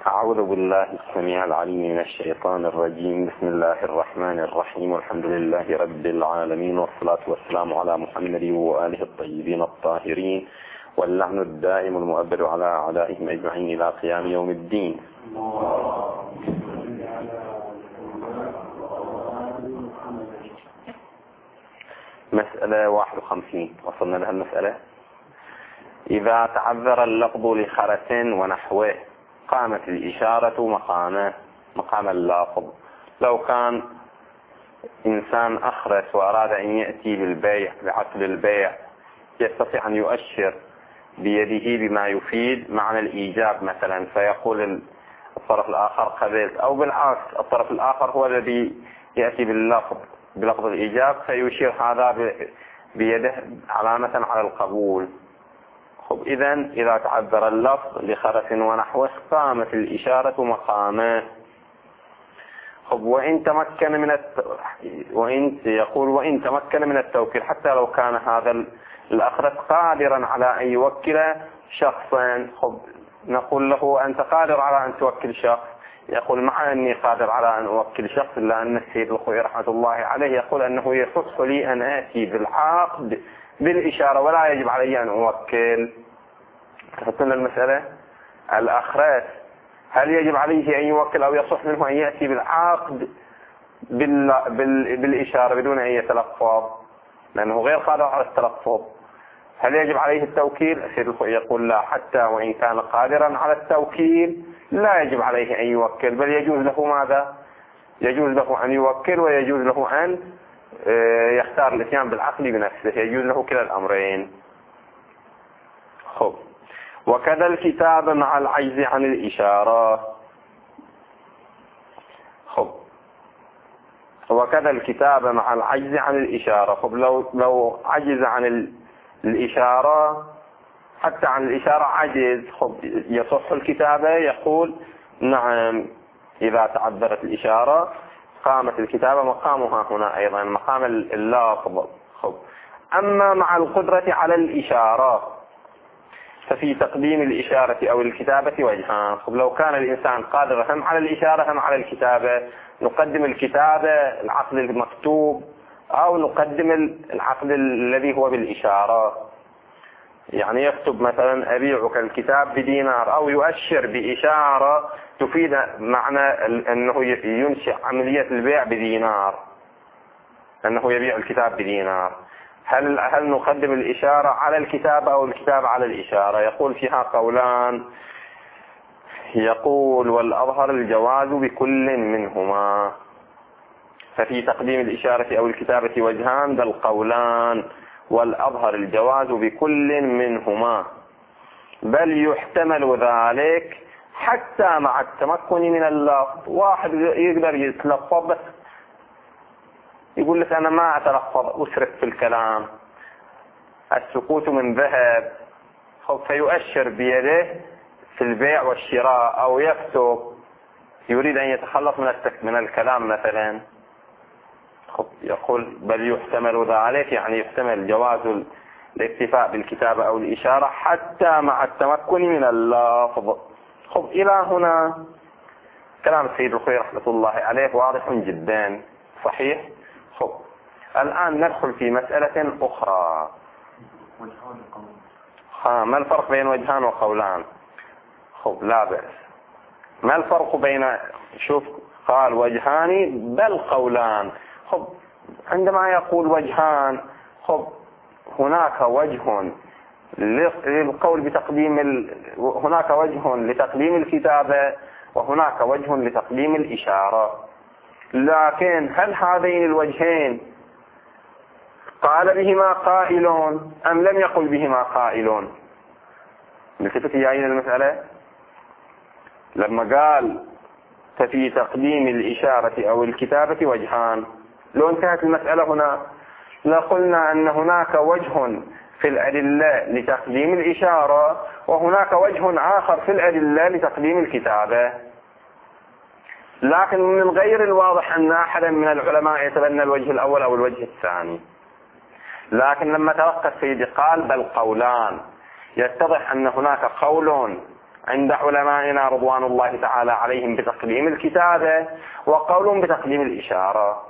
أعوذ بالله السميع العليم من الشيطان الرجيم. بسم الله الرحمن الرحيم، والحمد لله رب العالمين، والصلاة والسلام على محمد وآله الطيبين الطاهرين، واللعن الدائم المؤبد على أعدائهم أجمعين إلى قيام يوم الدين. مسألة 51 وصلنا لها المسألة. إذا تعذر اللفظ لخرس ونحوه قامت الإشارة مقام اللفظ. لو كان إنسان أخرس وأراد أن يأتي بالبيع بعقد البيع، يستطيع أن يؤشر بيده بما يفيد معنى الإيجاب مثلا، فيقول الطرف الآخر قبلت، أو بالعكس الطرف الآخر هو الذي يأتي بلفظ الإيجاب، فيشير هذا بيده علامة على القبول. إذا تعذر اللفظ لخرس ونحوه قامت الإشارة مقامه. وإن تمكن من التوكيل، حتى لو كان هذا الأخرس قادرا على أن يوكل شخصا، نقول له أنت قادر على أن توكل شخص، يقول مع أني قادر على أن أوكل شخص، إلا أن السيد الخوي رحمة الله عليه يقول أنه يصح لي أن آتي بالعقد بالإشارة ولا يجب علي أن أوكل. فهمتنا المسألة؟ الأخرس هل يجب عليه أن يوكل أو يصح منه أن يأتي بالعقد بالإشارة بدون أن يتلفظ، لأنه غير قادر على التلفظ؟ هل يجب عليه التوكيل؟ السيد الخوي يقول لا، حتى وإن كان قادرا على التوكيل لا يجب عليه أن يوكل، بل يجوز له ماذا؟ يجوز له أن يوكل، ويجوز له أن يختار الاتيان بالعقد بنفسه، يجوز له كلا الأمرين. وكذا الكتاب مع العجز عن الإشارة. وكذا الكتاب مع العجز عن الإشارة. لو عجز عن الإشارة، حتى عن الإشارة عجز، يصح الكتابة؟ يقول نعم، إذا تعذرت الإشارة قامت الكتابة مقامها هنا أيضا مقام اللفظ. أما مع القدرة على الإشارة ففي تقديم الإشارة أو الكتابة وجهان. لو كان الإنسان قادر هم على الإشارة هم على الكتابة، نقدم الكتابة العقد المكتوب، أو نقدم العقد الذي هو بالإشارة. يعني يكتب مثلا أبيعك الكتاب بدينار، أو يؤشر بإشارة تفيد معنى أنه ينشئ عملية البيع بدينار، أنه يبيع الكتاب بدينار. هل نقدم الإشارة على الكتابة أو الكتابة على الإشارة؟ يقول فيها قولان. يقول والأظهر الجواز بكل منهما. ففي تقديم الإشارة أو الكتابة وجهان، بل قولان، والأظهر الجواز بكل منهما، بل يحتمل ذلك حتى مع التمكن من اللفظ. واحد يقدر يتلفظ بس يقول لك أنا ما أتلفظ، أسرق في الكلام، السكوت من ذهب، فيؤشر بيده في البيع والشراء، أو يكتب يريد أن يتخلص من الكلام مثلا. يقول بل يحتمل ذلك، يعني يحتمل جواز الاكتفاء بالكتابة أو الإشارة حتى مع التمكن من اللفظ. إلى هنا كلام السيد الخوي رحمة الله عليه واضح جدا صحيح. الآن ندخل في مسألة أخرى. ما الفرق بين وجهان وقولان؟ لا بأس. ما الفرق بين، شوف قال وجهان بل قولان. عندما يقول وجهان، هناك وجه للقول بتقديم هناك وجه لتقديم الكتابة، وهناك وجه لتقديم الإشارة. لكن هل هذين الوجهين قال بهما قائل أم لم يقل بهما قائل؟ التفت إلى المسألة. لما قال ففي تقديم الإشارة أو الكتابة وجهان، لو انتهت المسألة هنا لقلنا أن هناك وجه في الأدلة لتقديم الإشارة، وهناك وجه آخر في الأدلة لتقديم الكتابة. لكن من غير الواضح أن أحدا من العلماء يتبنى الوجه الأول أو الوجه الثاني. لكن لما توقف سيدي قال بل قولان، يتضح أن هناك قول عند علمائنا رضوان الله تعالى عليهم بتقديم الكتابة، وقولهم بتقديم الإشارة.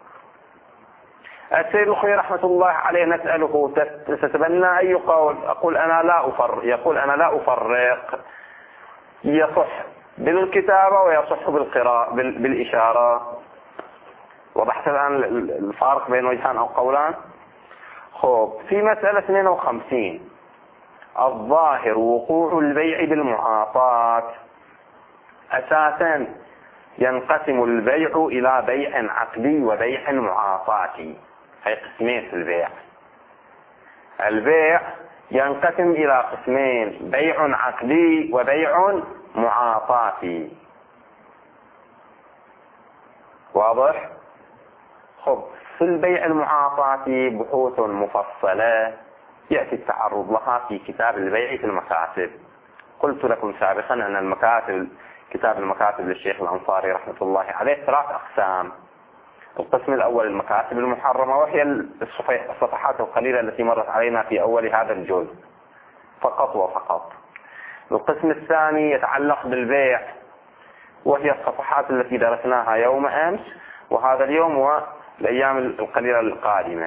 السيد الخوئي رحمة الله عليه نسأله تتبنى أي قول؟ يقول أنا لا أفرق، يصح بالكتابة ويصح بالقراءة بالإشارة. وضحت الآن الفارق بين وجهان أو قولان. خب، في مسألة 52 الظاهر وقوع البيع بالمعاطاة. أساسا ينقسم البيع إلى بيع عقدي وبيع معاطاتي، هي قسمين في البيع. البيع ينقسم إلى قسمين، بيع عقدي وبيع معاطاتي. واضح؟ خب، في البيع المعاطاتي بحوث مفصلة يأتي التعرض لها في كتاب البيع في المكاتب. قلت لكم سابقا أن المكاتب، كتاب المكاتب للشيخ الأنصاري رحمة الله عليه 3 أقسام. القسم الأول المكاتب المحرمة، وهي الصفحات القليلة التي مرت علينا في أول هذا الجزء فقط وفقط. القسم الثاني يتعلق بالبيع، وهي الصفحات التي درسناها يوم أمس وهذا اليوم والأيام القليلة القادمة.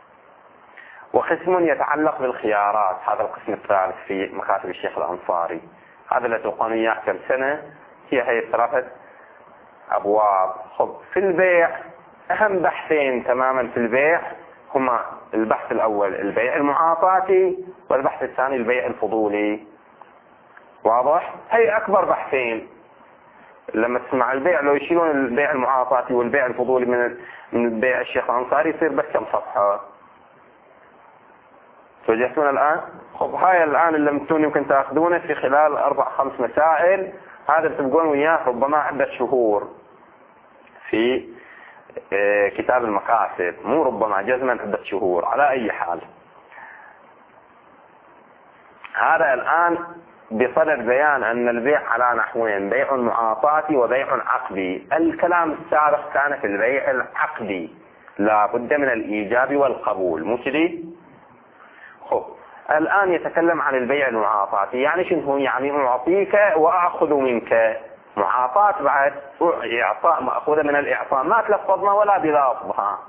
وقسم يتعلق بالخيارات، هذا القسم الثالث في مكاتب الشيخ الأنصاري. هذا اللي تلقون إياه كم سنة، هي 3 أبواب. خب، في البيع أهم بحثين تماما في البيع هما البحث الأول البيع المعاطاتي، والبحث الثاني البيع الفضولي. واضح؟ هي أكبر بحثين. لما تسمع البيع لو يشيلون البيع المعاطاتي والبيع الفضولي من بيع الشيخ الأنصاري يصير بس كم صفحة. توجهتون الآن؟ خب، هاي الآن اللي متون يمكن تأخذونه في خلال 4-5 مسائل. هذا بتبقون وياه ربما عدة شهور في كتاب المكاسب، مو ربما، جزما عدة شهور على أي حال. هذا الآن بصدد بيان أن البيع على نحوين، بيع معاطاتي وبيع عقدي. الكلام السابق كان في البيع العقدي، لا بد من الإيجاب والقبول، مو كذي؟ خب، الآن يتكلم عن البيع المعاطاتي. يعني شنو؟ يعني أعطيك وأخذ منك. معاطاة بعد إعطاء، مأخوذة من الإعطاء، ما تلفظنا ولا بلفظها،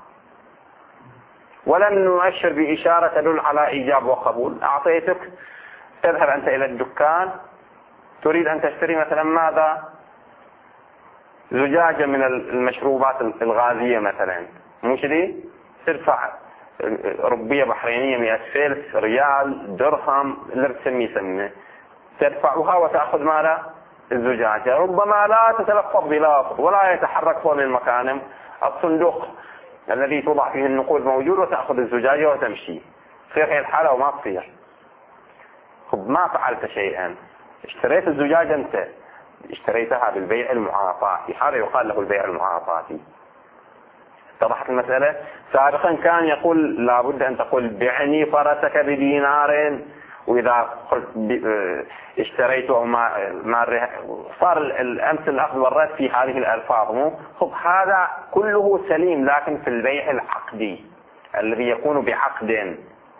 ولن نؤشر بإشارة تدل على إيجاب وقبول. أعطيتك، تذهب أنت إلى الدكان تريد أن تشتري مثلا ماذا؟ زجاجة من المشروبات الغازية مثلا، مو كذي؟ تدفع ربية بحرينية 100 فلس، ريال، درهم، اللي بتسميه سمه، تدفعها وتأخذ ماذا؟ الزجاجة. ربما لا تتلفظ بلفظ ولا يتحرك فوق المكان، الصندوق الذي توضع فيه النقود موجود، وتأخذ الزجاجة وتمشي. تصير هي الحالة وما تصير. خب، ما فعلت شيئا، اشتريت الزجاجة، انت اشتريتها بالبيع المعاطاتي، هذا يقال له البيع المعاطاتي. اتضحت المسألة؟ سابقا كان يقول لابد أن تقول بعني فرسك بدينار، وإذا قلت اشتريته ما صار الأمس الأخذ والرد في هذه الألفاظ. مو خب، هذا كله سليم، لكن في البيع العقدي الذي يكون بعقد.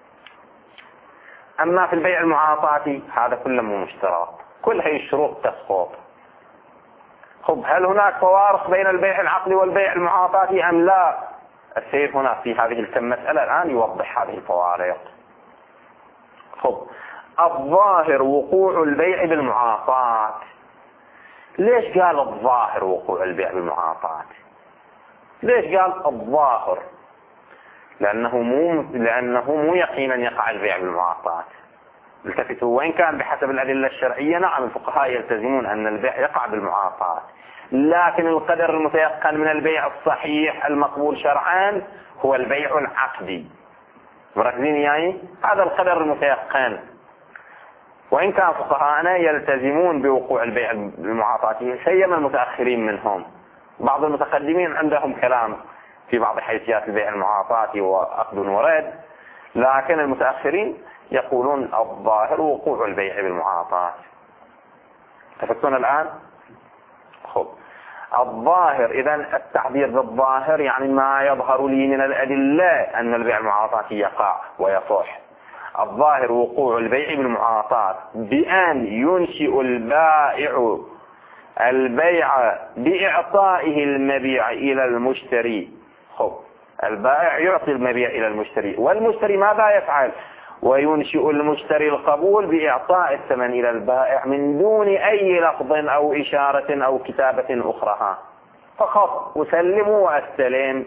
أما في البيع المعاطاتي هذا كله مو مشترط، كل هذه الشروط تسقط. خب، هل هناك فوارق بين البيع العقدي والبيع المعاطاتي أم لا؟ السيد هنا في هذه الكم مسألة الآن يوضح هذه الفوارق. خب، الظاهر وقوع البيع بالمعاطاة. ليش قال الظاهر وقوع البيع بالمعاطاة؟ ليش قال الظاهر؟ لأنه مو يقينا يقع البيع بالمعاطاة. التفتوا، وإن كان بحسب الأدلة الشرعية نعم الفقهاء يلتزمون أن البيع يقع بالمعاطاة، لكن القدر المتيقن من البيع الصحيح المقبول شرعا هو البيع العقدي. مركزين يعني؟ هذا القدر المتيقن. وإن كان فقهاءنا يلتزمون بوقوع البيع بالمعاطاة، سيما المتأخرين منهم. بعض المتقدمين عندهم كلام في بعض حيثيات البيع المعاطاة وأخذ ورد، لكن المتأخرين يقولون الظاهر وقوع البيع بالمعاطاة. تفكرون الآن؟ خب، الظاهر إذن التعبير بالظاهر يعني ما يظهر لي من الأدلة أن البيع المعاطاة يقع ويصح. الظاهر وقوع البيع بالمعاطاة بأن ينشئ البائع البيع بإعطائه المبيع إلى المشتري. البائع يعطي المبيع إلى المشتري، والمشتري ماذا يفعل؟ وينشئ المشتري القبول بإعطاء الثمن إلى البائع من دون أي لفظ أو إشارة أو كتابة أخرى، فقط أسلم وأستلم،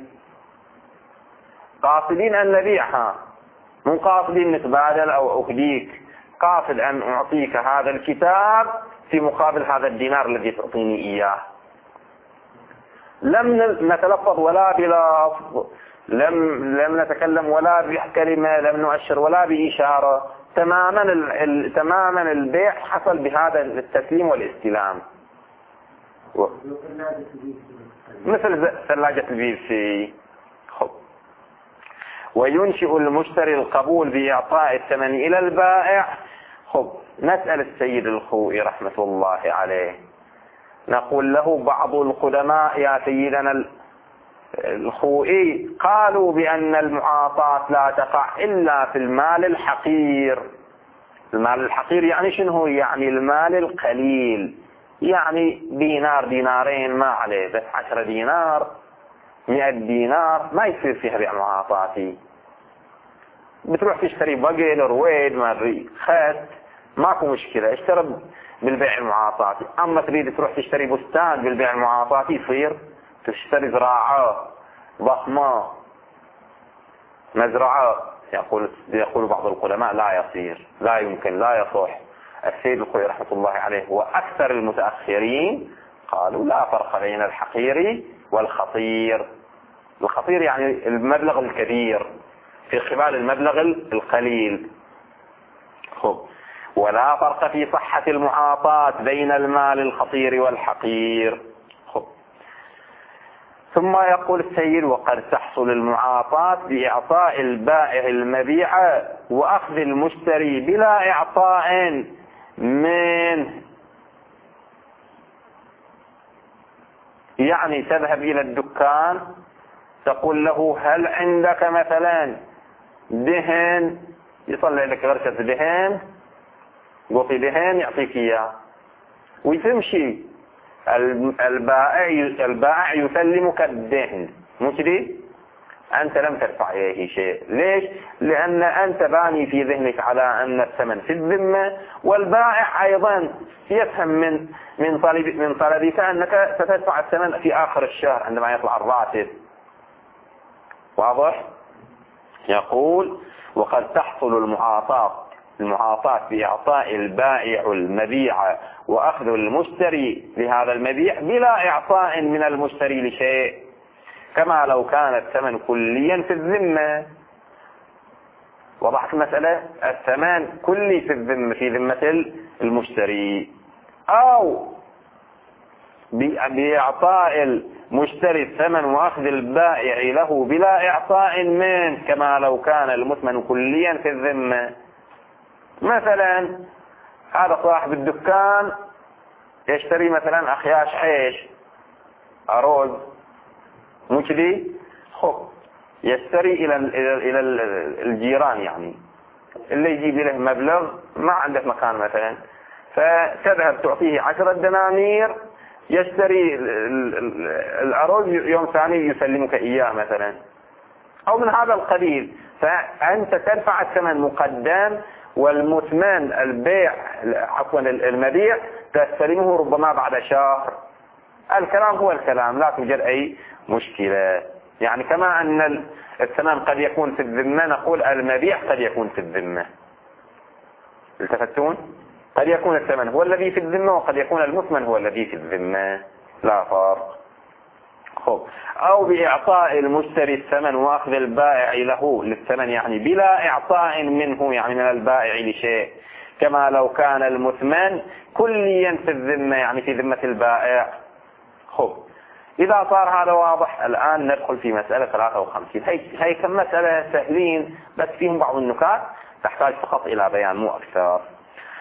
قاصدين أن نبيعها، من قاصدين نتبادل أو أهديك، قاصد أن أعطيك هذا الكتاب في مقابل هذا الدينار الذي تعطيني إياه. لم نتلفظ ولا بلفظ، لم نتكلم ولا بكلمة، لم نؤشر ولا بإشارة، تماما البيع حصل بهذا التسليم والاستلام، مثل ثلاجة البيبسي. وينشئ المشتري القبول بإعطاء الثمن إلى البائع. نسأل السيد الخوئي رحمة الله عليه، نقول له بعض القدماء يا سيدنا الخوئي قالوا بأن المعاطاة لا تقع إلا في المال الحقير. المال الحقير يعني شنو؟ يعني المال القليل، يعني دينار دينارين ما عليه، بس 10 دينار 100 دينار ما يصير فيها بيع معاطاتي. بتروح تشتري بقل رويد ما ادري خس ماكو مشكلة، اشتري بالبيع المعاطاتي. اما تريد تروح تشتري بستان بالبيع المعاطاتي يصير؟ تشتري زراعة ضخمة مزرعة، يقول بعض القدماء لا يصير، لا يمكن، لا يصح. السيد الخوئي رحمة الله عليه وأكثر المتأخرين قالوا لا فرق بين الحقير والخطير. الخطير يعني المبلغ الكبير في قبال المبلغ القليل. ولا فرق في صحة المعاطاة بين المال الخطير والحقير. ثم يقول السيد: وقد تحصل المعاطاة بإعطاء البائع المبيع وأخذ المشتري بلا إعطاء منه. يعني تذهب إلى الدكان تقول له: هل عندك مثلا دهن؟ يطلع لك غرشة دهن، قطي دهن يعطيك إياه وتمشي. البائع يسلمك الدهن، مش دي؟ أنت لم تدفع إليه شيء. ليش؟ لأن أنت باني في ذهنك على أن الثمن في الذمة، والبائع أيضا يفهم من طلبك أنك ستدفع الثمن في آخر الشهر عندما يطلع الراتب. واضح؟ يقول: وقد تحصل المعاطاة بإعطاء البائع المبيع وأخذ المشتري لهذا المبيع بلا إعطاء من المشتري لشيء، كما لو كان الثمن كليا في الذمة. وضحت المسألة؟ الثمن كلي في الذمة، في ذمة المشتري، أو بإعطاء المشتري الثمن وأخذ البائع له بلا إعطاء منه، كما لو كان المثمن كليا في الذمة. مثلا هذا صاحب الدكان يشتري مثلا أخياش حيش أرز مجدي، يشتري إلى الجيران، يعني اللي يجيب له مبلغ ما عنده مكان مثلا، فتذهب تعطيه 10 دنانير يشتري الأرز، يوم ثاني يسلمك إياه مثلا، أو من هذا القبيل. فأنت تدفع الثمن مقدم، والمثمن المبيع تستلمه ربما بعد شهر. الكلام هو الكلام، لا توجد أي مشكلة. يعني كما أن الثمن قد يكون في الذمة، نقول المبيع قد يكون في الذمة. التفتون؟ قد يكون الثمن هو الذي في الذمة، وقد يكون المثمن هو الذي في الذمة، لا فرق. أو بإعطاء المشتري الثمن وأخذ البائع له للثمن، يعني بلا إعطاء منه، يعني من البائع لشيء، كما لو كان المثمن كليا في الذمة، يعني في ذمة البائع. إذا صار هذا واضح، الآن ندخل في مسألة 53. هي كم مسألة سهلين، بس فيهم بعض النكات تحتاج فقط إلى بيان مو أكثر.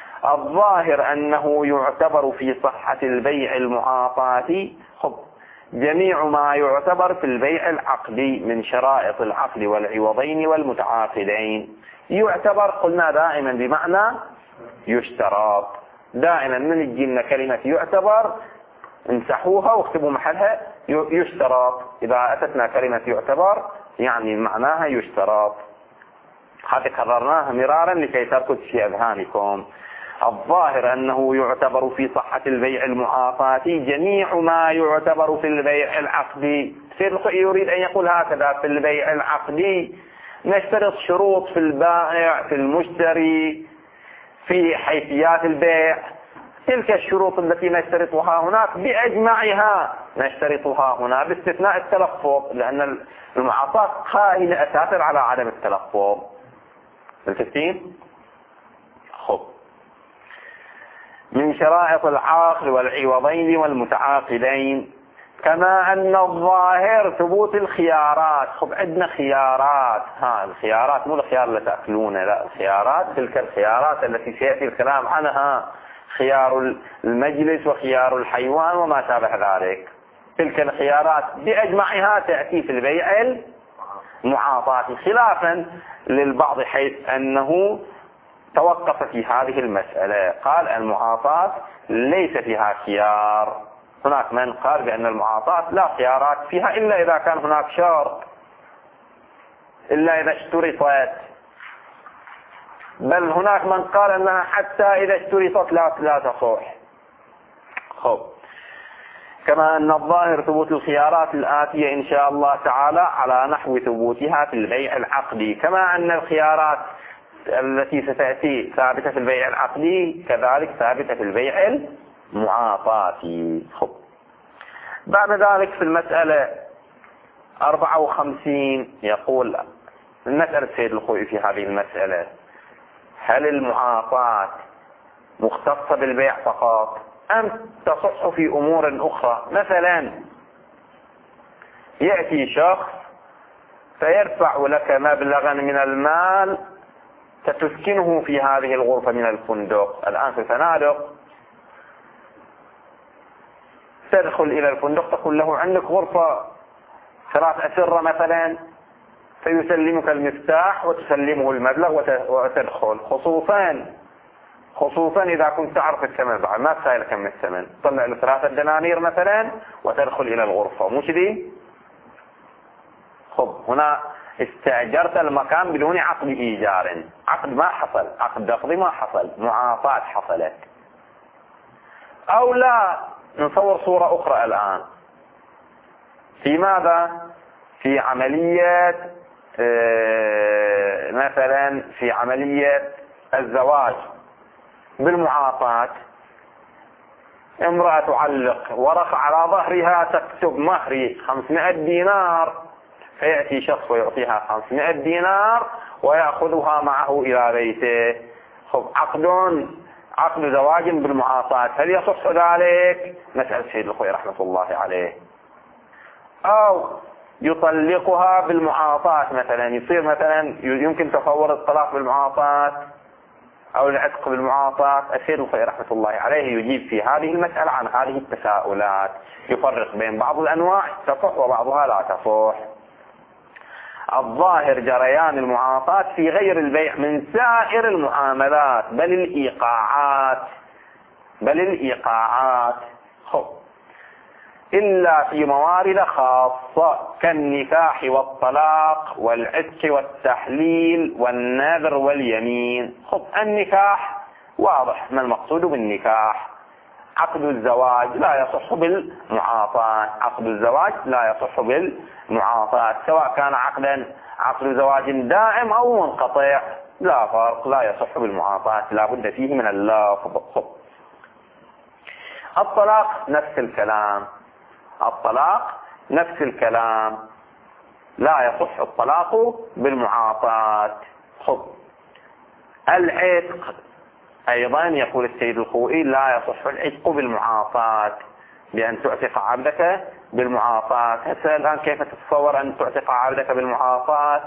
الظاهر أنه يعتبر في صحة البيع المعاطاة جميع ما يعتبر في البيع العقدي من شرائط العقد والعوضين والمتعاقدين. يعتبر قلنا دائما بمعنى يشترط. دائما من تجينا كلمة يعتبر امسحوها واكتبوا محلها يشترط. إذا أتتنا كلمة يعتبر يعني معناها يشترط. هذه كررناها مرارا لكي تركز في أذهانكم. الظاهر أنه يعتبر في صحة البيع المعاطاتي جميع ما يعتبر في البيع العقدي. يريد أن يقول هكذا: في البيع العقدي نشترط شروط في البائع في المشتري في حيثيات البيع. تلك الشروط التي نشترطها هناك بأجمعها نشترطها هنا باستثناء التلفظ، لأن المعاطاة قائمة أساسا على عدم التلفظ. التسليم خب من شرائط العقد والعوضين والمتعاقدين. كما أن الظاهر ثبوت الخيارات. خب عندنا خيارات. الخيارات مو الخيار اللي تأكلونه، لا، الخيارات تلك الخيارات التي سيأتي الكلام عنها، خيار المجلس وخيار الحيوان وما شابه ذلك. تلك الخيارات بأجمعها تأتي في البيع المعاطاتي، خلافا للبعض حيث أنه توقف في هذه المسألة، قال المعاطاة ليس فيها خيار. هناك من قال بأن المعاطاة لا خيارات فيها إلا إذا كان هناك شرط، إلا إذا اشترطت. بل هناك من قال أنها حتى إذا اشترطت لا تصح. خب كما أن الظاهر ثبوت الخيارات الآتية إن شاء الله تعالى على نحو ثبوتها في البيع العقدي، كما أن الخيارات التي ستأتي ثابتة في البيع العقدي كذلك ثابتة في البيع المعاطاتي. خب بعد ذلك في المسألة 54 يقول المسألة السيد الخوئي في هذه المسألة: هل المعاطاة مختصة بالبيع فقط أم تصح في أمور أخرى؟ مثلا يأتي شخص فيدفع لك مبلغا من المال ستسكنه في هذه الغرفة من الفندق. الآن في الفنادق تدخل إلى الفندق تقول له عندك غرفة 3 أسرة مثلا، فيسلمك المفتاح وتسلمه المبلغ وتدخل، خصوصا إذا كنت تعرف الثمن بعد، ما تسائل كم الثمن، تطلع له 3 دنانير مثلا وتدخل إلى الغرفة، مو كذي؟ خب هنا استأجرت المكان بدون عقد إيجار، عقد ما حصل، عقد لفظي ما حصل، معاطاة حصلت. أو لا، نصور صورة أخرى الآن. في ماذا؟ في عملية مثلا في عملية الزواج بالمعاطاة. امرأة تعلق ورقة على ظهرها تكتب مهري 500 دينار، فيأتي شخص ويعطيها 500 دينار ويأخذها معه إلى بيته. خب عقد زواج بالمعاطاة، هل يصح ذلك؟ مسألة السيد الخوئي رحمة الله عليه. أو يطلقها بالمعاطاة مثلا، يصير مثلا يمكن تصور الطلاق بالمعاطاة أو العتق بالمعاطاة. السيد الخوئي رحمة الله عليه يجيب في هذه المسألة عن هذه التساؤلات، يفرق بين بعض الأنواع تصح وبعضها لا تصح. الظاهر جريان المعاطاة في غير البيع من سائر المعاملات بل الإيقاعات خب إلا في موارد خاصة كالنكاح والطلاق والعتق والتحليل والنذر واليمين. خب النكاح واضح ما المقصود بالنكاح. عقد الزواج لا يصح بالمعاطاة، عقد الزواج لا يصح بالمعاطاة، سواء كان عقد زواج دائم أو منقطع لا فرق، لا يصح بالمعاطاة، لا بد فيه من اللفظ. الطلاق نفس الكلام، لا يصح الطلاق بالمعاطاة. خب العتق أيضا يقول السيد الخوئي لا يصح العتق بالمعاطاة، بأن تعتق عبدك بالمعاطاة. هسه الآن كيف تتصور أن تعتق عبدك بالمعاطاة؟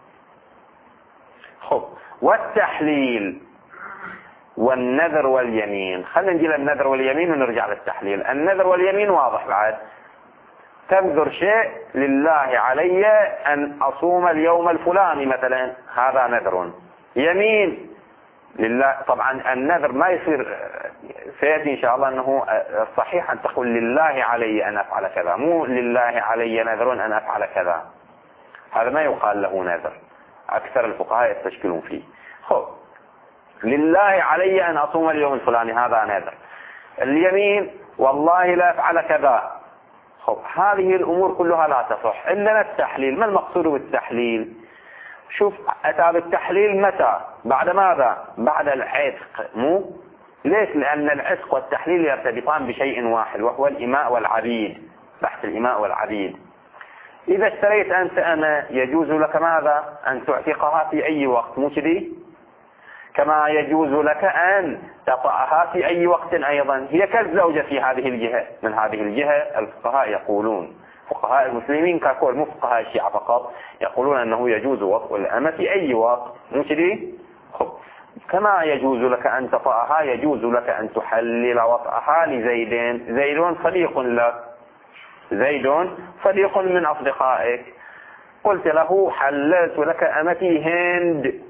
خب والتحليل والنذر واليمين، خلينا نجي للنذر واليمين ونرجع للتحليل. النذر واليمين واضح بعد، تنذر شيء لله علي أن أصوم اليوم الفلاني مثلا، هذا نذر. يمين لله، طبعا النذر ما يصير، سيأتي إن شاء الله أنه الصحيح أن تقول لله علي أن أفعل كذا، مو لله علي نذر أن أفعل كذا، هذا ما يقال له نذر، أكثر الفقهاء يستشكلون فيه. خب لله علي أن أصوم اليوم الفلاني، هذا نذر. اليمين والله لا أفعل كذا. خب هذه الأمور كلها لا تصح. عندنا التحليل، ما المقصود بالتحليل؟ شوف أتى بالتحليل متى؟ بعد ماذا؟ بعد العتق. مو ليش؟ لأن العتق والتحليل يرتبطان بشيء واحد وهو الإماء والعبيد، بحث الإماء والعبيد. إذا اشتريت أنت أنا يجوز لك ماذا؟ أن تعتقها في أي وقت، مو كذي؟ كما يجوز لك أن تطأها في أي وقت أيضا. هي كالزوجة في هذه الجهة. من هذه الجهة الفقهاء يقولون، فقهاء المسلمين ككل، مو فقهاء الشيعة فقط، يقولون أنه يجوز وطء الأمة في أي وقت، مو كذي؟ كما يجوز لك أن تطأها يجوز لك أن تحلل وطأها لزيد. زيد صديق لك، زيد صديق من أصدقائك، قلت له حللت لك أمتي هند،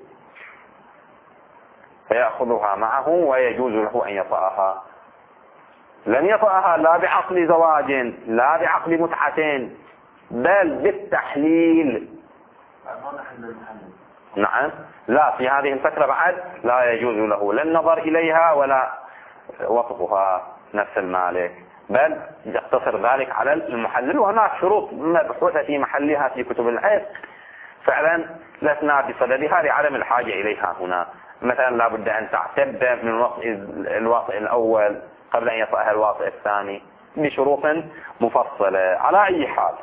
فيأخذها معه ويجوز له أن يطأها. لن يطأها لا بعقد زواج لا بعقد متعتين، بل بالتحليل. نعم، لا في هذه الفترة بعد لا يجوز له لا النظر إليها ولا وطئها نفس المالك، بل يقتصر ذلك على المحلل. وهناك شروط مبحوثة في محلها في كتب العتق فعلا لسنا بصددها لعدم الحاجة إليها هنا. مثلا لا بد أن تعتد من الواطئ الأول قبل أن يطأها الواطئ الثاني بشروط مفصلة. على أي حال،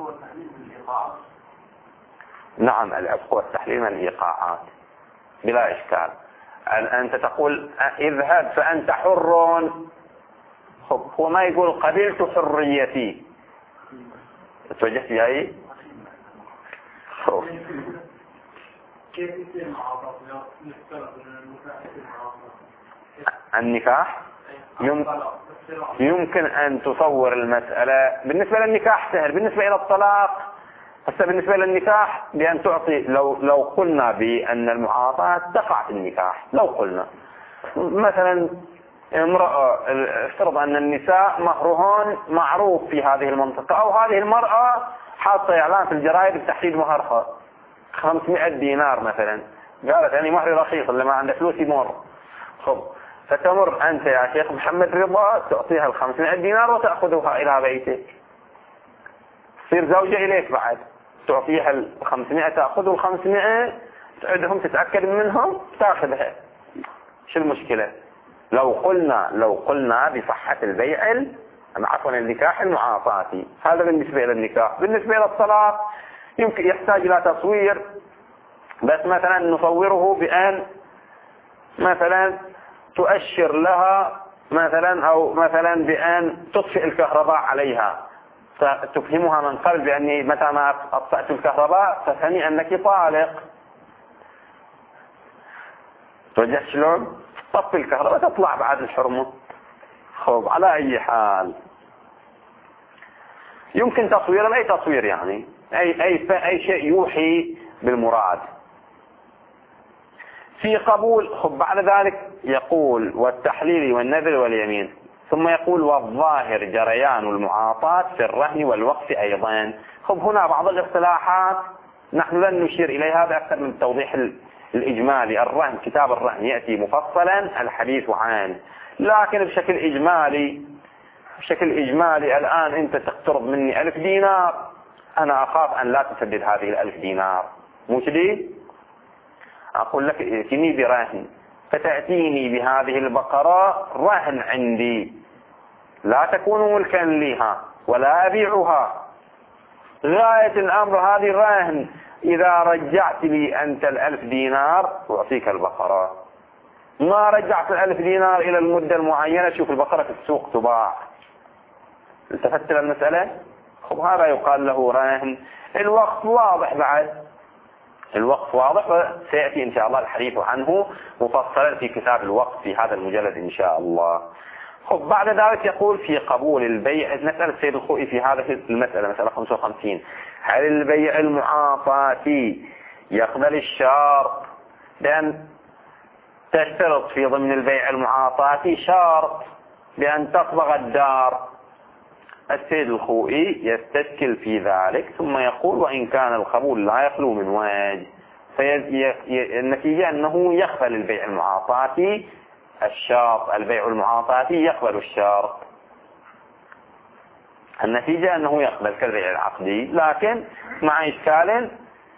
نعم العتق والتحليل من الإيقاعات بلا إشكال. أنت تقول اذهب فأنت حر، هو ما يقول قبلت حريتي، توجهت بهاي. النكاح يمكن أن تصور المسألة بالنسبة للنكاح سهل، بالنسبة إلى الطلاق هسه بالنسبة للنكاح بأن تعطي، لو قلنا بأن المعاطاة تقع في النكاح، لو قلنا مثلا امرأة، افترض أن النساء مهرهن معروف في هذه المنطقة، أو هذه المرأة حاطة إعلان في الجرائد بتحديد مهرها 500 دينار مثلا، قالت يعني مهري رخيص اللي ما عنده فلوس يمر. خب فتمر أنت يا شيخ محمد رضا تعطيها 500 دينار وتأخذها إلى بيتك، تصير زوجة إليك بعد، تعطيها 500 تأخذ 500 تعدهم تتأكد منهم تأخذها، شو المشكلة؟ لو قلنا بصحة البيع عفوا النكاح المعاطاتي، هذا بالنسبة إلى النكاح. بالنسبة إلى الطلاق يمكن يحتاج إلى تصوير، بس مثلا نصوره بأن مثلا تؤشر لها مثلا، أو مثلا بأن تطفئ الكهرباء عليها، تفهمها من قبل بأني متى ما أطفأت الكهرباء تفهمي أنك طالق. توجه شلون؟ طفي الكهرباء تطلع بعد الحرمة. خب على أي حال يمكن تصوير، أي تصوير يعني أي شيء يوحي بالمراد في قبول. خب بعد ذلك يقول والتحليل والنذر واليمين، ثم يقول والظاهر جريان المعاطاة في الرهن والوقف أيضا. خب هنا بعض الاصطلاحات نحن لن نشير إليها بأكثر من التوضيح الإجمالي. الرهن، كتاب الرهن يأتي مفصلا الحديث عنه، لكن بشكل إجمالي الآن أنت تقترض مني 1000 دينار، أنا أخاف أن لا تسدد هذه 1000 دينار، مو كذي؟ أقول لك ائتني برهن، فتأتيني بهذه البقرة رهن عندي، لا تكون ملكا لها ولا أبيعها، غاية الأمر هذه الرهن، إذا رجعت لي أنت 1000 دينار أعطيك البقرة، ما رجعت 1000 دينار إلى المدة المعينة شوف البقرة في السوق تباع. التفت المسألة؟ خب هذا يقال له رهن. الوقت واضح، بعد الوقت واضح، وسيأتي إن شاء الله الحديث عنه مفصلا في كتاب الوقت في هذا المجلد إن شاء الله. خب بعد ذلك يقول في قبول البيع، نسأل السيد الخوئي في هذه المسألة، مسألة 55، هل البيع المعاطاتي يقبل الشرط بأن تشترط في ضمن البيع المعاطاتي شرط بأن تصبغ الدار؟ السيد الخوئي يستشكل في ذلك ثم يقول وإن كان القبول لا يخلو من وجه، فالنتيجة أنه يقبل البيع المعاطاتي الشرط، البيع المعاطاتي يقبل الشرط، النتيجة أنه يقبل كالبيع العقدي، لكن مع إشكال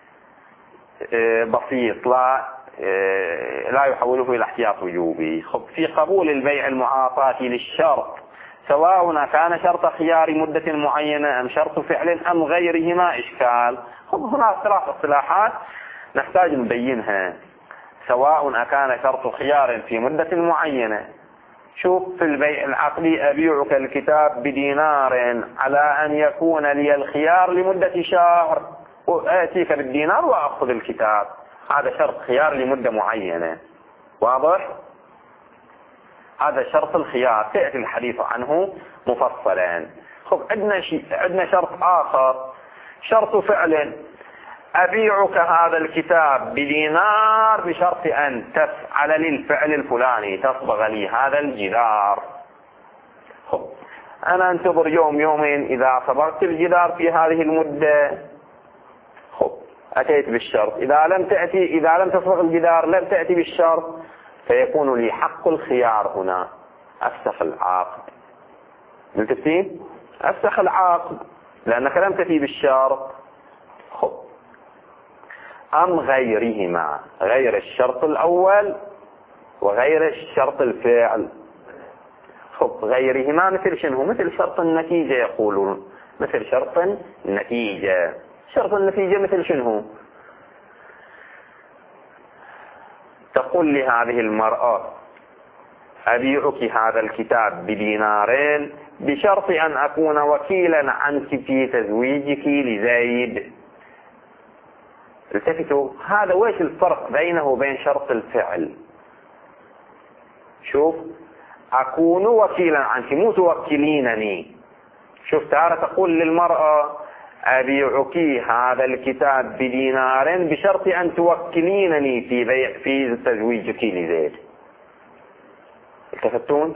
بسيط لا يحوله إلى احتياط وجوبي. في قبول البيع المعاطاتي للشرط سواء كان شرط خيار مدة معينة أم شرط فعل أم غيرهما إشكال. هناك 3 اصطلاحات نحتاج نبينها. سواء كان شرط خيار في مدة معينة، شوف في البيع العقدي أبيعك الكتاب بدينار على أن يكون لي الخيار لمدة شهر، وآتيك بالدينار وأخذ الكتاب، هذا شرط خيار لمدة معينة، واضح؟ هذا شرط الخيار سيأتي الحديث عنه مفصلا. عندنا شرط آخر، شرط فعل، أبيعك هذا الكتاب بدينار بشرط أن تفعل لي الفعل الفلاني، تصبغ لي هذا الجدار. أنا أنتظر يوم يومين، إذا صبغت الجدار في هذه المدة أتيت بالشرط، إذا لم تصبغ الجدار لم تأتي بالشرط، فيكون لي حق الخيار هنا، أفسخ العقد. ملتفتين؟ أفسخ العقد لأنك لم تأتي بالشرط. أم غيرهما، غير الشرط الأول وغير الشرط الفعل. غيرهما مثل شنو؟ مثل شرط النتيجة، يقولون مثل شرط النتيجة. شرط النتيجة مثل شنو؟ تقول لهذه المرأة أبيعك هذا الكتاب بدينارين بشرط أن أكون وكيلا عنك في تزويجك لزيد. التفتوا، هذا ويش الفرق بينه وبين شرط الفعل؟ شوف، أكون وكيلا عنك مو توكلينني. شوف، تارة تقول للمرأة أبيعك هذا الكتاب بدينار بشرط أن توكلينني في تزويجك لزيد. التفتون؟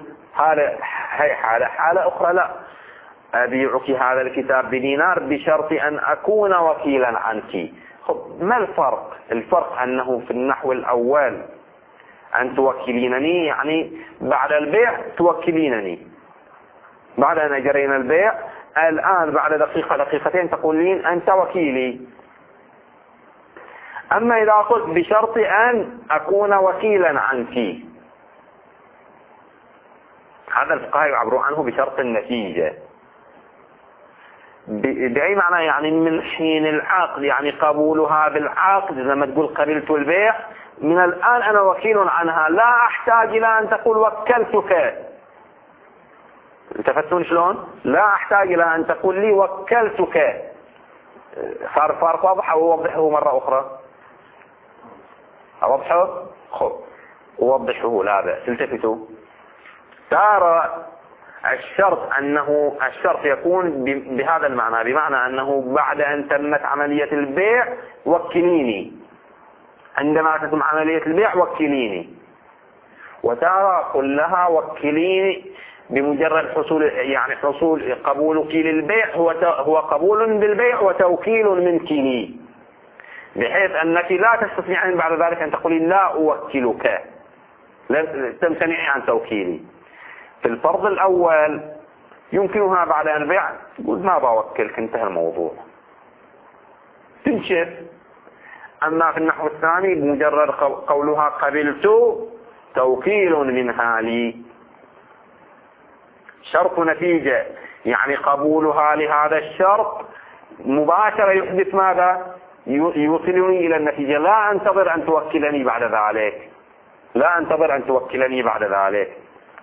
حالة أخرى لا، أبيعك هذا الكتاب بدينار بشرط أن أكون وكيلا عنك. ما الفرق؟ الفرق أنه في النحو الأول أن توكلينني يعني بعد البيع توكلينني، بعد أن أجرينا البيع الآن بعد دقيقة دقيقتين تقولين أنت وكيلي. أما إذا قلت بشرط أن أكون وكيلا عنك، هذا الفقهاء يعبرون عنه بشرط النتيجة. بأي معنى؟ يعني من حين العقد، يعني قبولها بالعقد، لما تقول قبلت البيع من الآن أنا وكيل عنها، لا أحتاج إلى أن تقول وكلتك. تفتون شلون؟ لا أحتاج إلى أن تقول لي وكلتك. صار فرق واضح أو أوضحه مرة أخرى؟ أوضحه؟ خب أوضحه لا بأس. التفتوا، ترى الشرط يكون بهذا المعنى، بمعنى أنه بعد أن تمت عملية البيع وكليني، عندما تتم عملية البيع وكليني. وترى قل لها وكليني بمجرد حصول قبولك للبيع هو قبول بالبيع وتوكيل منك لي، بحيث أنك لا تستطيعين بعد ذلك أن تقولي لا أوكلك، تمتنعي عن توكيلي. في الفرض الأول يمكنها بعد أن البيع تقول ما بوكلك، انتهى الموضوع، تنشف. أما في النحو الثاني بمجرد قولها قبلت توكيل منها لي، شرط نتيجة، يعني قبولها لهذا الشرط مباشرة يحدث ماذا؟ يوصلني إلى النتيجة، لا أنتظر أن توكلني بعد ذلك، لا أنتظر أن توكلني بعد ذلك.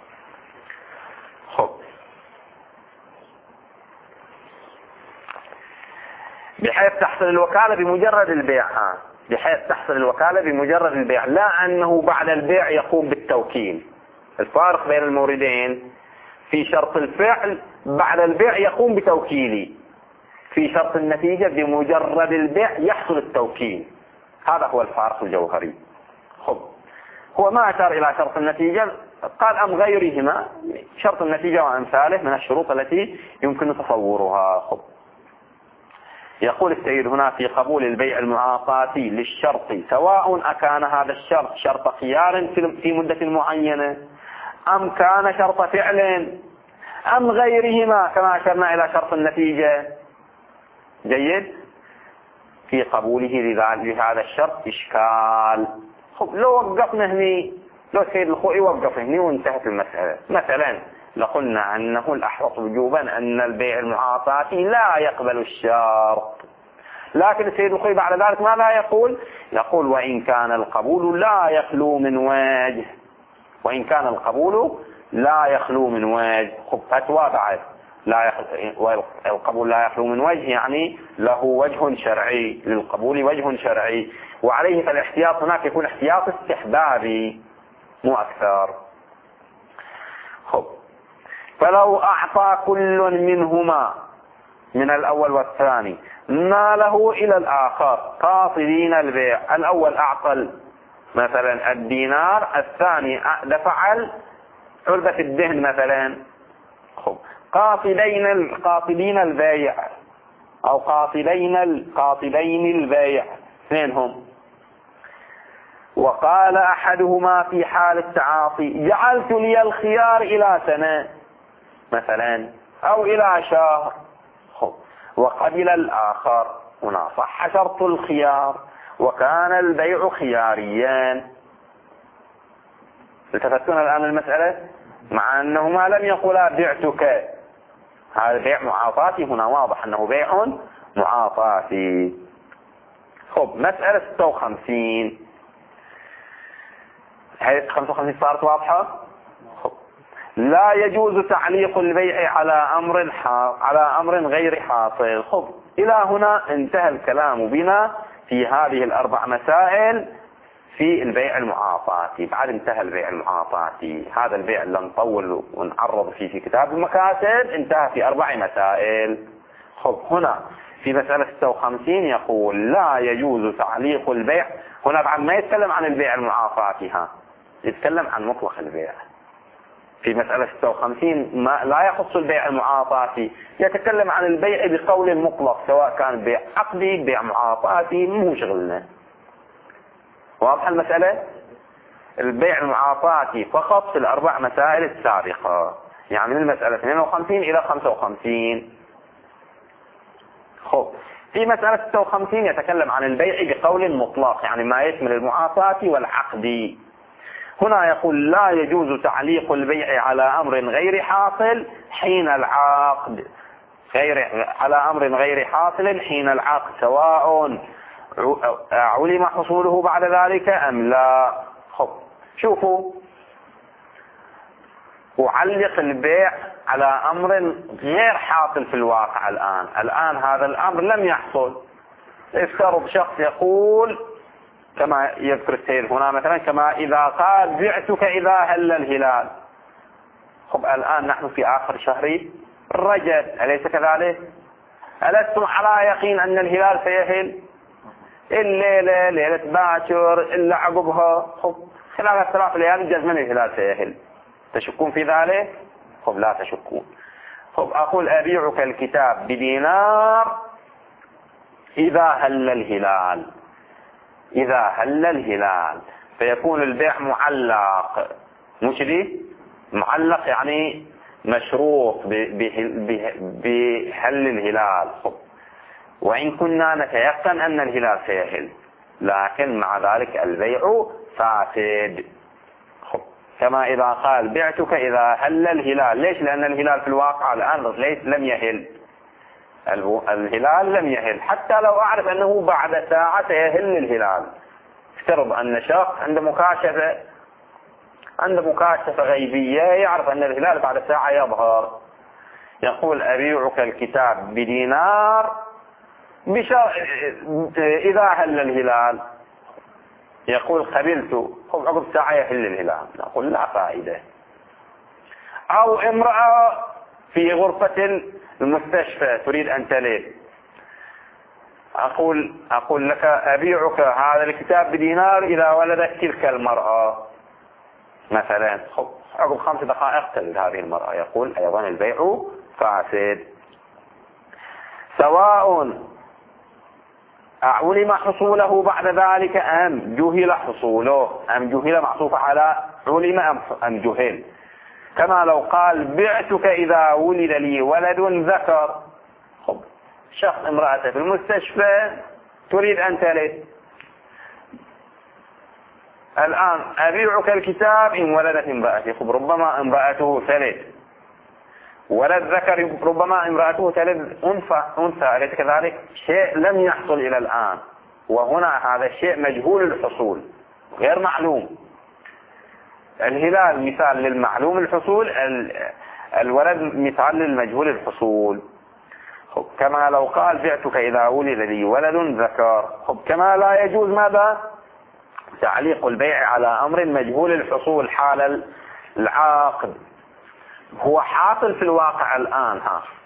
بحيث تحصل الوكالة بمجرد البيع، بحيث تحصل الوكالة بمجرد البيع، لا أنه بعد البيع يقوم بالتوكيل. الفارق بين الموردين في شرط الفعل بعد البيع يقوم بتوكيلي، في شرط النتيجة بمجرد البيع يحصل التوكيل. هذا هو الفارق الجوهري. خب هو ما أشار إلى شرط النتيجة، قال أم غيرهما، شرط النتيجة وأمثاله من الشروط التي يمكن تصورها. خب يقول السيد هنا في قبول البيع المعاطاتي للشرط سواء أكان هذا الشرط شرط خيار في مدة معينة أم كان شرط فعل أم غيرهما كما أشرنا إلى شرط النتيجة. جيد. في قبوله لهذا الشرط إشكال. خب لو وقفنا هني، لو السيد الخوئي وقف هني وانتهت المسألة، مثلا لقلنا أنه الأحوط وجوبا أن البيع المعاطاتي لا يقبل الشرط، لكن السيد الخوئي بعد ذلك ماذا يقول؟ يقول وإن كان القبول لا يخلو من وجه، وإن كان القبول لا يخلو من وجه. خب فتوى بعد القبول لا يخلو من وجه، يعني له وجه شرعي، للقبول وجه شرعي، وعليه فالاحتياط هناك يكون احتياط استحبابي مو أكثر. خب فلو أعطى كل منهما من الأول والثاني ما له إلى الآخر قاصدين البيع، الأول أعطى مثلا الدينار، الثاني دفع علبة الدهن مثلا. خب قاصدين البيع أو قاصدين البيع اثنينهم، وقال أحدهما في حال التعاطي جعلت لي الخيار إلى سنة مثلا أو إلى شهر. خب وقبل الآخر، هنا صح شرط الخيار وكان البيع خياريا. التفتون الآن المسألة مع أنهما لم يقولا بعتك، هذا بيع معاطاتي، هنا واضح أنه بيع معاطاتي. خب مسألة 56 هي 55 صارت واضحة. خب لا يجوز تعليق البيع على أمر غير حاصل. خب إلى هنا انتهى الكلام بنا في هذه الأربع مسائل في البيع المعاطاتي. بعد انتهى البيع المعاطاتي، هذا البيع اللي نطول ونعرض فيه في كتاب المكاسب انتهى في 4 مسائل. خب هنا في مسألة 56 يقول لا يجوز تعليق البيع. هنا بعد ما يتكلم عن البيع المعاطاتي، يتكلم عن مطلق البيع. في مسألة 56 ما لا يخص البيع المعاطاتي، يتكلم عن البيع بقول مطلق، سواء كان بيع عقدي بيع معاطاتي، مو شغلنا. واضح المسألة؟ البيع المعاطاتي فقط في ال4 مسائل السابقة، يعني من المسألة 52 إلى 55. خب في مسألة 56 يتكلم عن البيع بقول مطلق، يعني ما يشمل المعاطاتي والعقدي. هنا يقول لا يجوز تعليق البيع على أمر غير حاصل حين العقد، على أمر غير حاصل حين العقد، سواء علم حصوله بعد ذلك أم لا. خب شوفوا، أعلق البيع على أمر غير حاصل في الواقع الآن هذا الأمر لم يحصل. افترض شخص يقول كما يذكر السيد هنا مثلا، كما إذا قال بعتك إذا هل الهلال. خب الآن نحن في آخر شهر رجب، أليس كذلك؟ ألستم على يقين أن الهلال سيهل؟ الليلة ليلة باكر إلا عقبها، خب خلال 3 ليال جزما الهلال سيهل. تشكون في ذلك؟ خب لا تشكون. خب أقول أبيعك الكتاب بدينار إذا هل الهلال، إذا هل الهلال، فيكون البيع معلق، مش دي معلق يعني مشروط بهل الهلال. خب وإن كنا نتيقن أن الهلال سيهل، لكن مع ذلك البيع فاسد. خب كما إذا قال بعتك إذا هل الهلال، ليش؟ لأن الهلال في الواقع الآن ليس لم يهل، الهلال لم يهل، حتى لو أعرف أنه بعد ساعة سيهل الهلال. افترض أن شخص عنده مكاشفة غيبية، يعرف أن الهلال بعد ساعة يظهر. يقول أبيعك الكتاب بدينار إذا هل الهلال. يقول قبلت، عقب ساعة يهل الهلال. نقول لا فائدة. أو امرأة في غرفة المستشفى تريد أن تلد، أقول لك أبيعك هذا الكتاب بدينار إذا ولدت تلك المرأة مثلا. عقب 5 دقائق تلد هذه المرأة، يقول أيضا البيع فاسد. سواء علم حصوله بعد ذلك أم جهل حصوله، أم جهل معطوف على علم أم جهل. كما لو قال بعتك إذا ولد لي ولد ذكر. شخص امرأة في المستشفى تريد أن تلد، الآن أبيعك الكتاب إن ولدت امرأتي. ربما امرأته تلد ولد ذكر، ربما امرأته تلد أنثى، أليس كذلك؟ شيء لم يحصل إلى الآن، وهنا هذا الشيء مجهول الحصول غير معلوم. الهلال مثال للمعلوم الحصول، الولد مثال للمجهول الحصول. كما لو قال بعتك إذا ولد لي ولد ذكر. كما لا يجوز ماذا؟ تعليق البيع على أمر مجهول الحصول حال العقد. هو حاصل في الواقع الآن.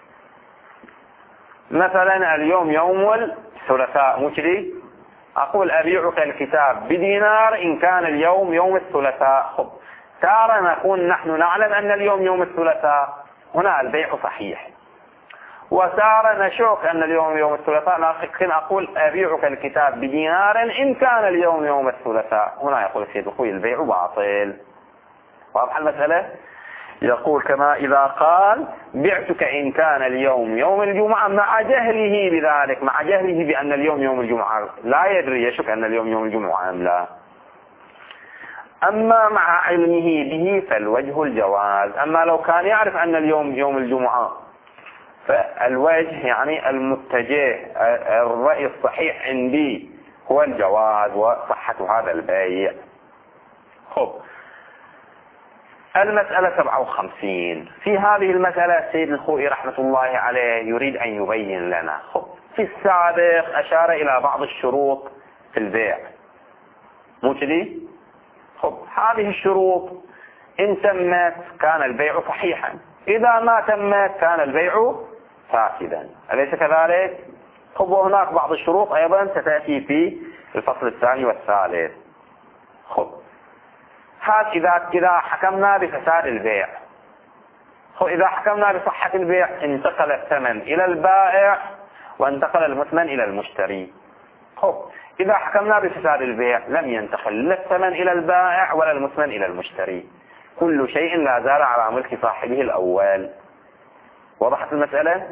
مثلا اليوم يوم الثلاثاء مجري، أقول أبيعك الكتاب بدينار إن كان اليوم يوم الثلاثاء. تارة نكون نحن نعلم أن اليوم يوم الثلاثاء، هنا البيع صحيح. وتارة نشك أن اليوم يوم الثلاثاء، لكن أقول أبيعك الكتاب بدينار إن كان اليوم يوم الثلاثاء، هنا يقول سيد الخوي البيع باطل. واضح المسألة؟ يقول كما إذا قال بعتك إن كان اليوم يوم الجمعة مع جهله بذلك، مع جهله بأن اليوم يوم الجمعة، لا يدري، يشك أن اليوم يوم الجمعة أم لا. أما مع علمه به فالوجه الجواز. أما لو كان يعرف أن اليوم يوم الجمعة فالوجه يعني المتجه، الرأي الصحيح عندي هو الجواز وصحة هذا البيع. المسألة 57. في هذه المسألة سيد الخوئي رحمة الله عليه يريد أن يبين لنا. في السابق أشار إلى بعض الشروط في البيع، مو كذي؟ هذه الشروط إن تمت كان البيع صحيحا، إذا ما تمت كان البيع فاسدا، أليس كذلك؟ وهناك بعض الشروط أيضا ستأتي في الفصل الثاني والثالث. إذا حكمنا بفساد البيع، إذا حكمنا بصحة البيع انتقل الثمن إلى البائع وانتقل المثمن إلى المشتري. إذا حكمنا بفساد البيع لم ينتقل لا الثمن إلى البائع ولا المثمن إلى المشتري، كل شيء لا زال على ملك صاحبه الأول. وضحت المسألة؟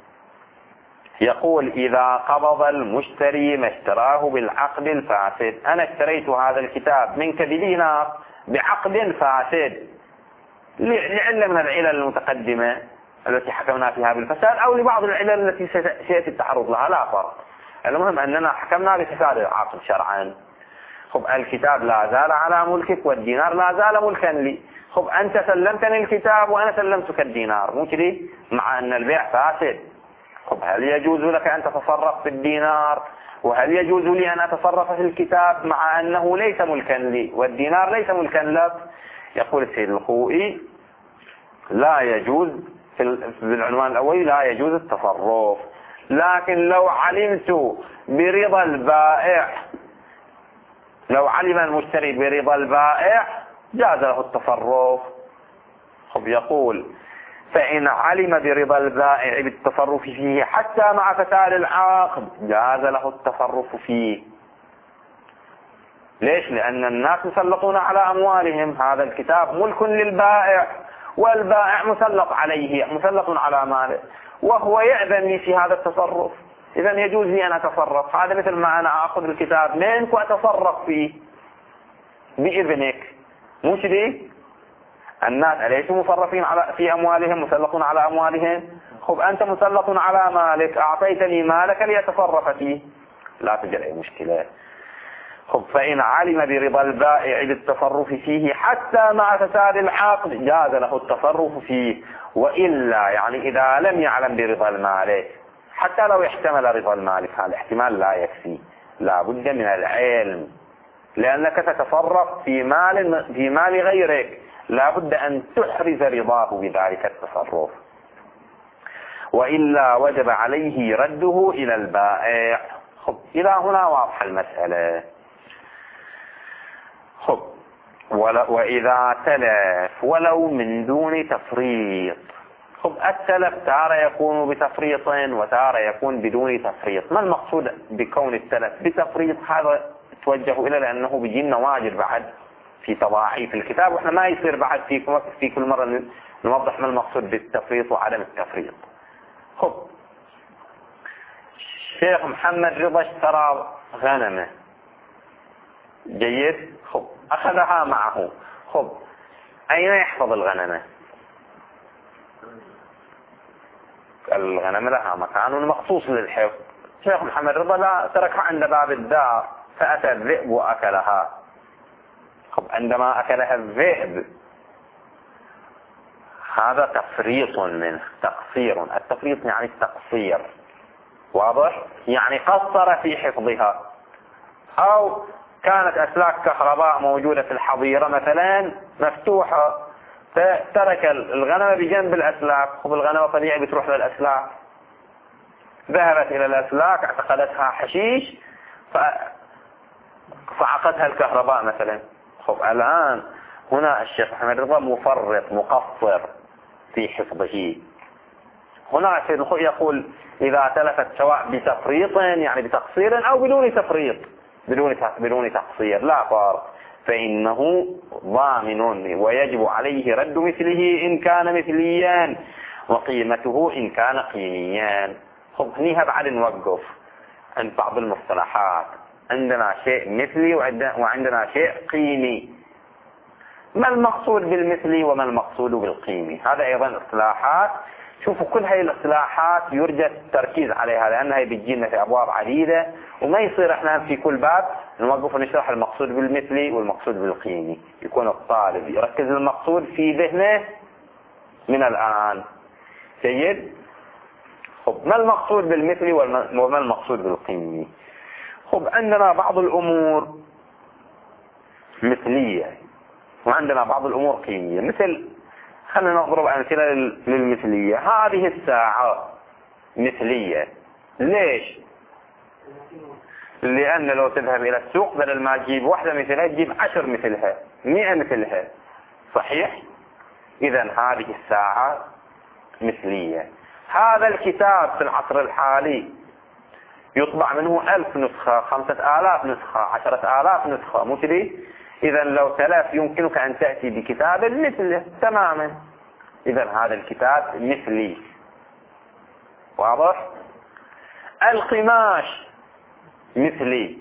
يقول إذا قبض المشتري ما اشتراه بالعقد الفاسد. أنا اشتريت هذا الكتاب منك بدينار بعقد فاسد لعلة من العلل المتقدمة التي حكمنا فيها بالفساد، أو لبعض العلل التي سيأتي التعرض لها، لا فرق. المهم أننا حكمنا بفساد العقد شرعا. الكتاب لا زال على ملكك والدينار لا زال ملكا لي. أنت سلمتني الكتاب وأنا سلمتك الدينار، مو كده؟ مع أن البيع فاسد. هل يجوز لك أن تتصرف في الدينار؟ وهل يجوز لي أن أتصرف في الكتاب مع أنه ليس ملكا لي والدينار ليس ملكا لك؟ يقول السيد الخوئي لا يجوز في العنوان الأول لا يجوز التصرف، لكن لو علمت برضا البائع، لو علم المشتري برضا البائع جاز له التصرف. يقول فإن علم برضا البائع بالتصرف فيه حتى مع فساد العقد جاز له التصرف فيه. ليش؟ لأن الناس مسلطون على أموالهم، هذا الكتاب ملك للبائع والبائع مسلط عليه، مسلط على ماله، وهو يأذن لي في هذا التصرف، إذا يجوز لي أن أتصرف. هذا مثل ما أنا أخذ الكتاب منك وأتصرف فيه بإذنك، مو كذي؟ الناس أليسوا مصرفين في أموالهم، مسلطون على أموالهم؟ أنت مسلط على مالك، أعطيتني مالك ليتصرف فيه، لا توجد أي مشكلة. فإن علم برضا البائع بالتصرف فيه حتى مع فساد العقد جاز له التصرف فيه، وإلا يعني إذا لم يعلم برضا المالك، حتى لو احتمل رضا المالك هذا الاحتمال لا يكفي، لا بد من العلم، لأنك تتصرف في مال غيرك، لا بد أن تحرز رضاه بذلك التصرف، وإلا وجب عليه رده إلى البائع. خب إلى هنا واضحة المسألة. خب وإذا تلف ولو من دون تفريط. خب التلف تارة يكون بتفريط وتارة يكون بدون تفريط. ما المقصود بكون التلف بتفريط؟ هذا توجه إلى لأنه بيجينا واجب بعد في تضاعيف الكتاب، وإحنا ما يصير بعد في كل مرة نوضح ما المقصود بالتفريط وعدم التفريط. خب الشيخ محمد رضا اشترى غنمه، جيد. خب أخذها معه. خب أين يحفظ الغنمة؟ الغنم لها مكان مخصوص للحفظ. الشيخ محمد رضا لا تركها عند باب الدار، فأتى الذئب وأكلها. خب عندما أكلها الذئب هذا تفريط منه، تقصير. التفريط يعني التقصير، واضح؟ يعني قصر في حفظها. أو كانت أسلاك كهرباء موجودة في الحظيرة مثلا مفتوحة، فترك الغنم بجنب الأسلاك. خب الغنم طبيعي بتروح للأسلاك، ذهبت إلى الأسلاك اعتقدتها حشيش فعقدها الكهرباء مثلا. خب الآن هنا الشيخ محمد رضا مفرط مقصر في حفظه. هنا يقول إذا تلفت سواء بتفريط يعني بتقصير أو بدون تفريط بدون تقصير لا فرق، فإنه ضامن ويجب عليه رد مثله إن كان مثليا وقيمته إن كان قيميا. خب هنيها بعد نوقف عند بعض المصطلحات. عندنا شيء مثلي وعندنا شيء قيمي. ما المقصود بالمثلي وما المقصود بالقيمي؟ هذا أيضا اصطلاحات. شوفوا كل هاي الاصطلاحات يرجى التركيز عليها لأنها بتجينا في أبواب عديدة، وما يصير احنا في كل باب نوقف ونشرح المقصود بالمثلي والمقصود بالقيمي. يكون الطالب يركز المقصود في ذهنه من الآن. جيد. خب ما المقصود بالمثلي وما المقصود بالقيمي؟ خب عندنا بعض الأمور مثلية وعندنا بعض الأمور قيمية. مثل خلينا نضرب أمثلة للمثلية. هذه الساعة مثلية. ليش؟ لأن لو تذهب إلى السوق بدل ما تجيب واحدة مثلها تجيب 10 مثلها 100 مثلها، صحيح؟ إذا هذه الساعة مثلية. هذا الكتاب في العصر الحالي يطبع منه 1000 نسخة 5000 نسخة 10000 نسخة، مو كذي؟ إذا لو تلف يمكنك أن تأتي بكتاب مثله تماما. إذا هذا الكتاب مثلي، واضح؟ القماش مثلي.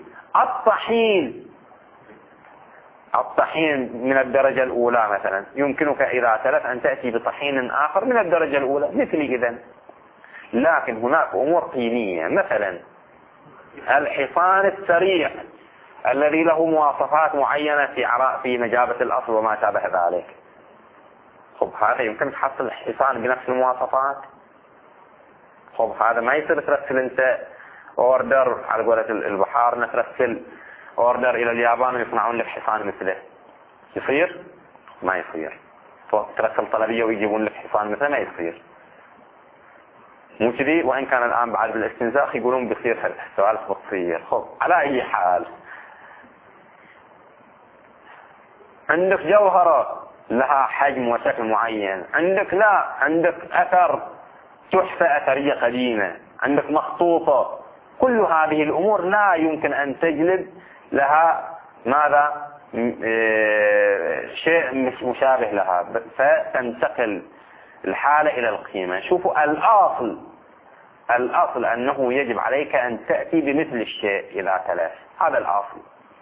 الطحين من الدرجة الأولى مثلا يمكنك إذا تلف أن تأتي بطحين آخر من الدرجة الأولى مثلي. إذن لكن هناك أمور قيمية، مثلا الحصان السريع الذي له مواصفات معينة في نجابة الأصل وما شابه ذلك. خب هذا يمكن تحصل الحصان بنفس المواصفات؟ خب هذا ما يصير ترسل انت اوردر على قولة البحار، نترسل اوردر الى اليابان ويصنعون لك حصان مثله. يصير؟ ما يصير. ترسل طلبية ويجيبون لك حصان مثله، ما يصير. مو كذي؟ وان كان الان بعد بالاستنساخ يقولون بيصير السوالف بتصير. خب على اي حال عندك جوهرة لها حجم وشكل معين، عندك لا، عندك أثر تحفة أثرية قديمة، عندك مخطوطة. كل هذه الأمور لا يمكن أن تجلب لها ماذا؟ شيء مش مشابه لها، فتنتقل الحالة إلى القيمة. شوفوا الأصل أنه يجب عليك أن تأتي بمثل الشيء إذا تلف. هذا الأصل.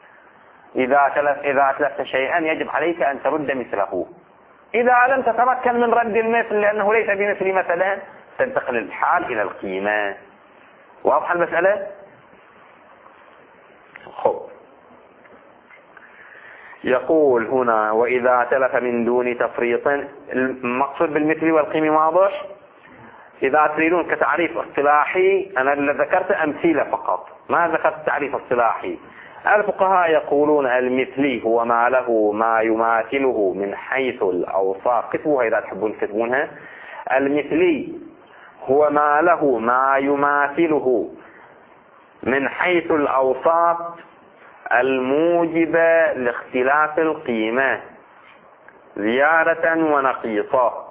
إذا أتلفت شيئا يجب عليك أن ترد مثله. إذا لم تتمكن من رد المثل لأنه ليس بمثل مثلا تنتقل الحال إلى القيمة. واضح المسألة؟ خب يقول هنا وإذا تلف من دون تفريط. المقصود بالمثل والقيمة واضح؟ إذا تريدون كتعريف اصطلاحي، أنا اللي ذكرت أمثلة فقط، ما ذكرت تعريف اصطلاحي. الفقهاء يقولون المثلي هو ما له ما يماثله من حيث الأوصاف. كتبوها إذا تحبون تكتبونها. المثلي هو ما له ما يماثله من حيث الأوصاف الموجبة لاختلاف القيمة زيادة ونقيصة،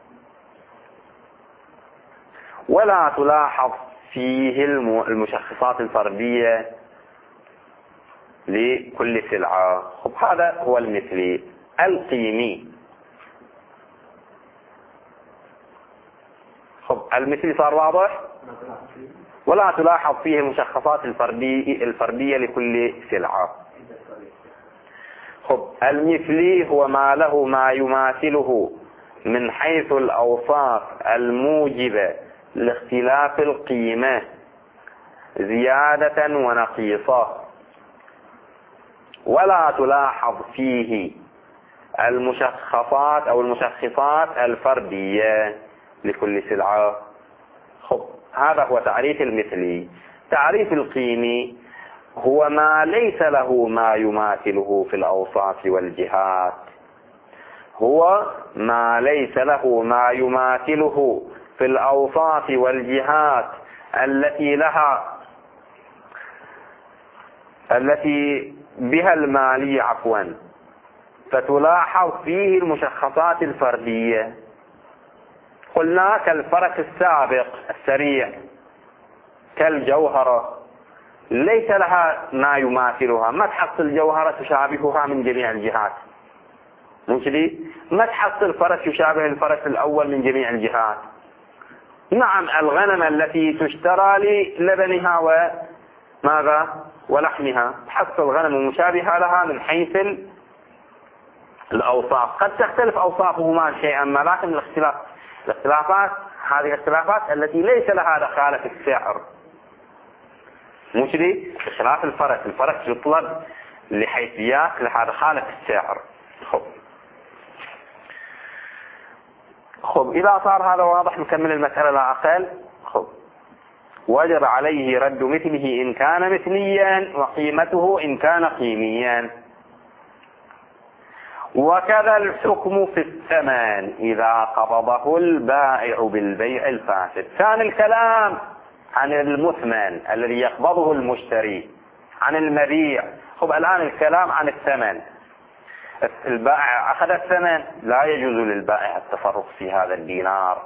ولا تلاحظ فيه المشخصات الفردية لكل سلعة. هذا هو المثلي. القيمي، المثلي صار واضح؟ ولا تلاحظ فيه المشخصات الفردية لكل سلعة. المثلي هو ما له ما يماثله من حيث الأوصاف الموجبة لاختلاف القيمة زيادة ونقيصة، ولا تلاحظ فيه المشخصات أو المشخصات الفردية لكل سلعة. هذا هو تعريف المثلي. تعريف القيمي هو ما ليس له ما يماثله في الأوصاف والجهات. هو ما ليس له ما يماثله في الأوصاف والجهات التي بها المالية فتلاحظ فيه المشخصات الفردية. قلنا كالفرس السابق السريع، كالجوهرة ليس لها ما يماثلها، ما تحصل جوهرة تشابهها من جميع الجهات، ما تحصل فرس يشابه الفرس الأول من جميع الجهات. نعم، الغنم التي تشترى للبنها وماذا ولحمها تحصل غنم مشابهة لها من حيث الأوصاف. قد تختلف أوصافهما شيئا ما، لكن الاختلافات هذه الاختلافات التي ليس لها دخالة في السعر. بخلاف الفرس يطلب لحيثيات لها دخالة في السعر. إذا صار هذا واضح نكمل المسألة لا أقل. وجب عليه رد مثله إن كان مثليا، وقيمته إن كان قيميا. وكذا الحكم في الثمن إذا قبضه البائع بالبيع الفاسد. كان الكلام عن المثمن الذي يقبضه المشتري، عن المبيع. الآن الكلام عن الثمن. البائع أخذ الثمن، لا يجوز للبائع التصرف في هذا الدينار.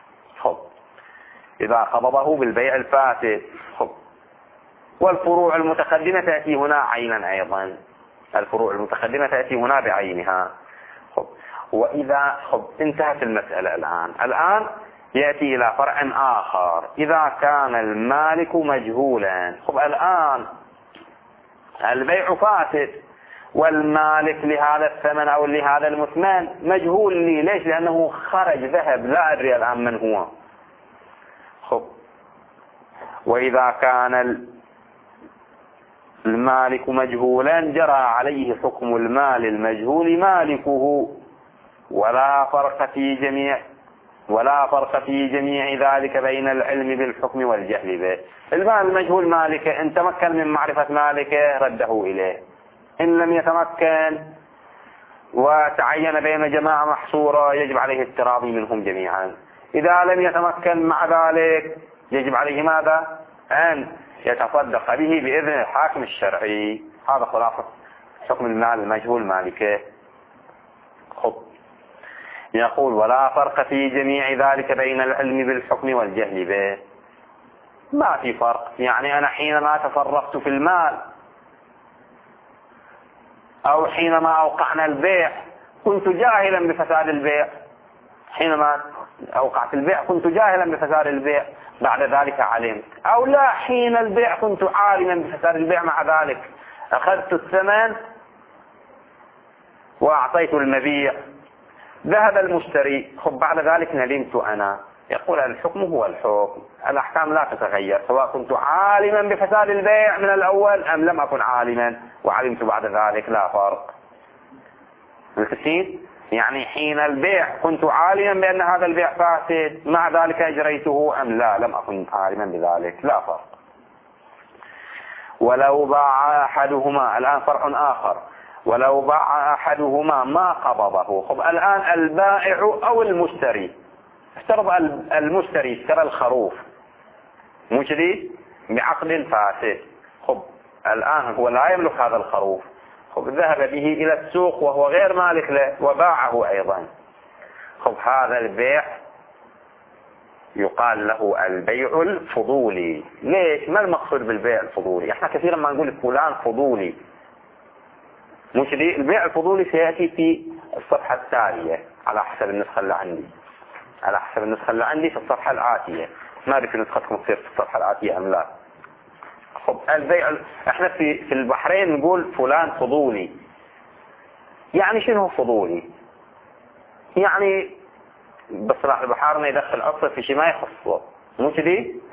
إذا قبضه بالبيع الفاسد. والفروع المتقدمة تأتي هنا عينا أيضا. الفروع المتقدمة تأتي هنا بعينها. وإذا انتهت المسألة الآن يأتي إلى فرع آخر. إذا كان المالك مجهولا. الآن البيع فاسد والمالك لهذا الثمن أو لهذا المثمن مجهول لي. ليش؟ لأنه خرج ذهب، لا أدري الآن من هو. وإذا كان المالك مجهولا جرى عليه حكم المال المجهول مالكه، ولا فرق في جميع ذلك بين العلم بالحكم والجهل به. المال المجهول مالكه، إن تمكن من معرفة مالكه رده إليه، إن لم يتمكن وتعين بين جماعة محصورة يجب عليه التراضي منهم جميعا. إذا لم يتمكن مع ذلك يجب عليه ماذا؟ أن يتصدق به بإذن الحاكم الشرعي. هذا خلاصة حكم المال المجهول مالكه. يقول ولا فرق في جميع ذلك بين العلم بالحكم والجهل به. ما في فرق. يعني أنا حينما تصرفت في المال أو حينما أوقعنا البيع كنت جاهلا بفساد البيع. حينما أوقعت البيع كنت جاهلا بفساد البيع، بعد ذلك علمت. أو لا، حين البيع كنت عالما بفساد البيع، مع ذلك أخذت الثمن وأعطيت المبيع، ذهب المشتري، بعد ذلك ندمت أنا. يقول الحكم هو الحكم، الأحكام لا تتغير، سواء كنت عالما بفساد البيع من الأول أم لم أكن عالما وعلمت بعد ذلك، لا فرق. يعني حين البيع كنت عالما بأن هذا البيع فاسد، مع ذلك أجريته أم لا لم أكن عالما بذلك، لا فرق. ولو باع أحدهما، الآن فرع آخر، ولو باع أحدهما ما قبضه. خب الآن البائع أو المشتري، افترض المشتري اشترى الخروف مجري بعقد فاسد. خب الآن هو لا يملك هذا الخروف، خب ذهب به إلى السوق وهو غير مالك له وباعه أيضا. خب هذا البيع يقال له البيع الفضولي. ليش؟ ما المقصود بالبيع الفضولي؟ احنا كثيرا ما نقول فلان فضولي مجري. البيع الفضولي سيأتي في الصفحة التالية على حسب النسخة اللي عندي، على حسب النسخة اللي عندي في الصفحة الآتية. ما أدري في نسختكم تصير في الصفحة الآتية أم لا. خب البيع، احنا في البحرين نقول فلان فضولي. يعني شنو فضولي؟ يعني بصراح البحار ما يدخل أصل في شيء ما يخصه، مو كذي؟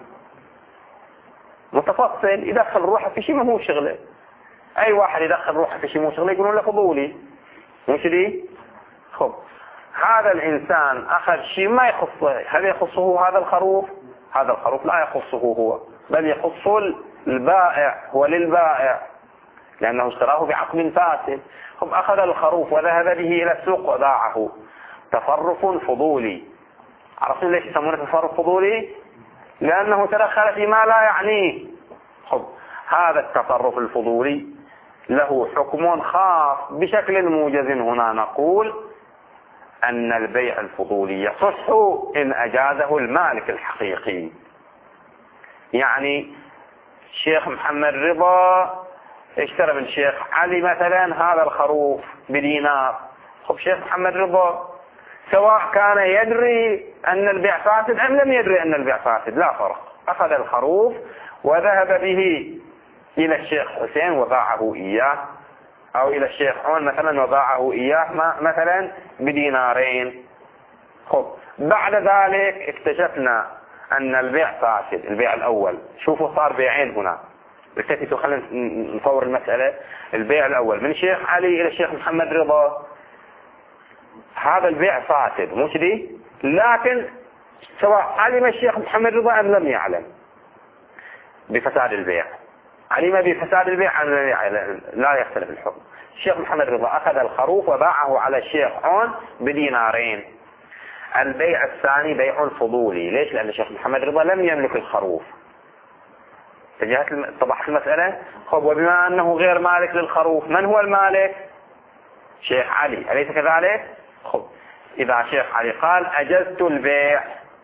متفصل يدخل روحه في شيء ما هو شغله. أي واحد يدخل روحه في شيء مو شغله يقولون له فضولي، مو كذي؟ خب هذا الإنسان أخذ شيء ما يخصه. هل يخصه هذا الخروف؟ هذا الخروف لا يخصه هو، بل يخص البائع، هو للبائع لأنه اشتراه بعقد فاسد. خب أخذ الخروف وذهب به إلى السوق وباعه. تصرف فضولي. عرفتوا ليش يسمونه تصرف فضولي؟ لأنه تدخل فيما لا يعنيه. خب هذا التصرف الفضولي له حكم خاص بشكل موجز. هنا نقول أن البيع الفضولي يصح إن أجازه المالك الحقيقي. يعني الشيخ محمد رضا اشترى من الشيخ علي مثلا هذا الخروف بدينار. خب شيخ محمد رضا سواء كان يدري أن البيع فاسد أم لم يدري أن البيع فاسد لا فرق، أخذ الخروف وذهب به إلى الشيخ حسين وباعه إياه، أو إلى الشيخ عون مثلا وباعه إياه مثلا بدينارين. خب بعد ذلك اكتشفنا أن البيع فاسد، البيع الأول. شوفوا صار بيعين هنا، التفتوا خلينا نصور المسألة. البيع الأول من الشيخ علي إلى الشيخ محمد رضا، هذا البيع فاسد مو كذي؟ لكن سواء علم الشيخ محمد رضا أم لم يعلم بفساد البيع، علم بفساد البيع أم لم يعلم لا يختلف الحكم. الشيخ محمد رضا أخذ الخروف وباعه على الشيخ عون بدينارين. البيع الثاني بيع فضولي. ليش؟ لأن الشيخ محمد رضا لم يملك الخروف. اتضحت المسألة؟ خب وبما أنه غير مالك للخروف، من هو المالك؟ شيخ علي، أليس كذلك؟ خب إذا شيخ علي قال أجزت البيع،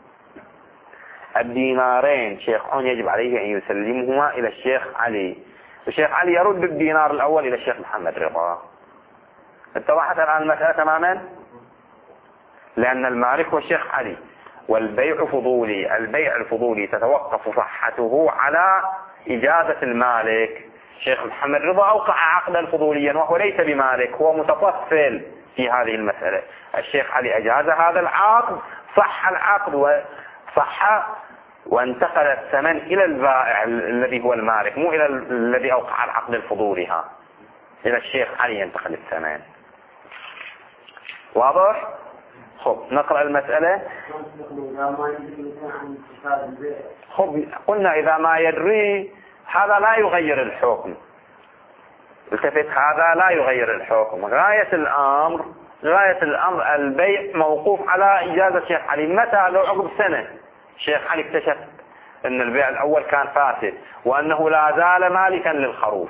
الدينارين شيخ عون يجب عليه أن يسلمهما إلى الشيخ علي، الشيخ علي يرد الدينار الأول إلى الشيخ محمد رضا. اتضحت الآن المسألة تماما؟ لأن المالك هو الشيخ علي والبيع فضولي. البيع الفضولي تتوقف صحته على إجازة المالك. الشيخ محمد رضا أوقع عقدا فضوليا وهو ليس بمالك، هو متطفل في هذه المسألة. الشيخ علي أجاز هذا العقد، صح العقد وصح وانتقل الثمن إلى البائع الذي هو المالك، مو إلى الذي أوقع العقد الفضولي. إلى الشيخ علي ينتقل الثمن. واضح؟ خب نقرأ المسألة. خب قلنا إذا ما يدري هذا لا يغير الحكم. التفت، هذا لا يغير الحكم. غاية الأمر البيع موقوف على إجازة الشيخ علي. متى؟ لو عقب سنة الشيخ علي اكتشف أن البيع الأول كان فاسد وأنه لا زال مالكا للخروف،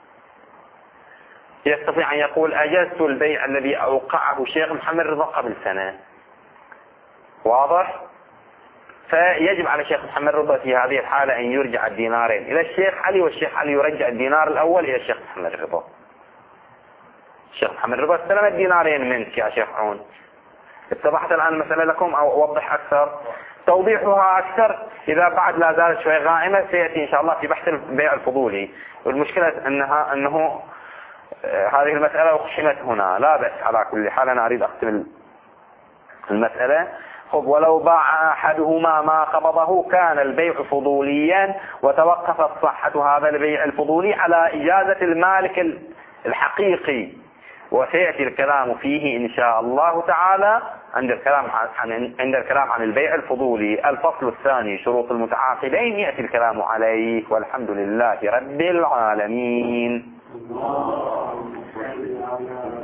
يستطيع أن يقول أجزت البيع الذي أوقعه الشيخ محمد رضا قبل سنة. واضح؟ فيجب على الشيخ محمد رضا في هذه الحالة أن يرجع الدينارين إلى الشيخ علي، والشيخ علي يرجع الدينار الأول إلى الشيخ محمد رضا. الشيخ محمد رضا استلم الدينارين منك يا شيخ عون. اتضحت الآن المسألة لكم أو أوضح أكثر؟ توضيحها أكثر إذا بعد لا زالت شوي غائمة سيأتي إن شاء الله في بحث البيع الفضولي. والمشكلة أنه هذه المسألة أقسمت هنا، لا بأس. على كل حال أنا أريد أختم المسألة. خب ولو باع أحدهما ما قبضه كان البيع فضوليا، وتوقفت صحة هذا البيع الفضولي على إجازة المالك الحقيقي، وسيأتي الكلام فيه إن شاء الله تعالى عند الكلام عن البيع الفضولي الفصل الثاني شروط المتعاقدين يأتي الكلام عليه. والحمد لله رب العالمين.